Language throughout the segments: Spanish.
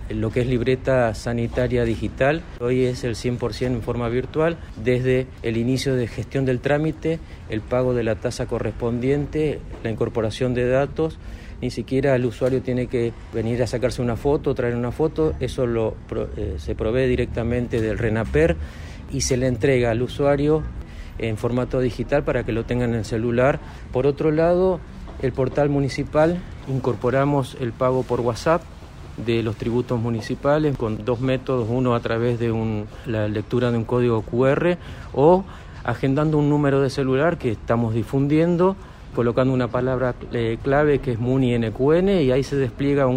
lo que es libreta sanitaria digital. Hoy es el 100% en forma virtual, desde el inicio de gestión del trámite, el pago de la tasa correspondiente, la incorporación de datos. Ni siquiera el usuario tiene que venir a sacarse una foto, traer una foto, eso se provee directamente del RENAPER y se le entrega al usuario en formato digital para que lo tengan en el celular. Por otro lado, el portal municipal, incorporamos el pago por WhatsApp de los tributos municipales con dos métodos, uno a través de la lectura de un código QR o agendando un número de celular que estamos difundiendo, colocando una palabra clave que es MUNI-NQN y ahí se despliega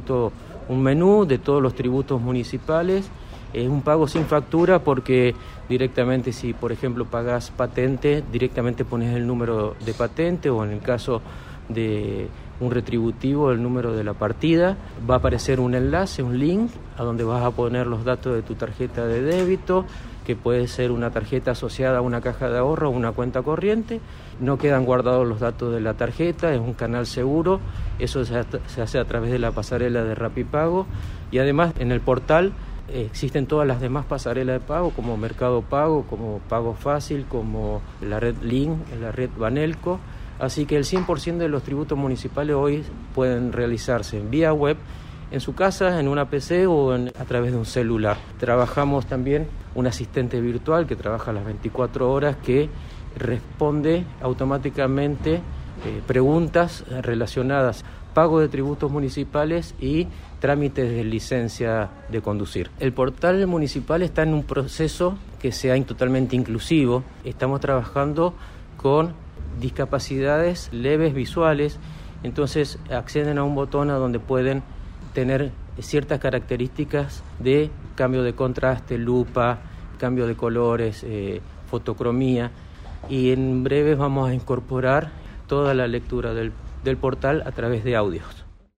un menú de todos los tributos municipales. Es un pago sin factura porque directamente si, por ejemplo, pagas patente, directamente pones el número de patente o en el caso de un retributivo, el número de la partida. Va a aparecer un enlace, un link, a donde vas a poner los datos de tu tarjeta de débito, que puede ser una tarjeta asociada a una caja de ahorro o una cuenta corriente. No quedan guardados los datos de la tarjeta, es un canal seguro, eso se hace a través de la pasarela de Rapipago y además en el portal existen todas las demás pasarelas de pago como Mercado Pago, como Pago Fácil, como la red Link, la red Banelco. Así que el 100% de los tributos municipales hoy pueden realizarse en vía web, en su casa, en una PC o a través de un celular. Trabajamos también un asistente virtual que trabaja las 24 horas que responde automáticamente preguntas relacionadas pago de tributos municipales y trámites de licencia de conducir. El portal municipal está en un proceso que sea totalmente inclusivo. Estamos trabajando con discapacidades leves visuales, entonces acceden a un botón a donde pueden tener ciertas características de cambio de contraste, lupa, cambio de colores, fotocromía, y en breve vamos a incorporar toda la lectura del portal a través de audios.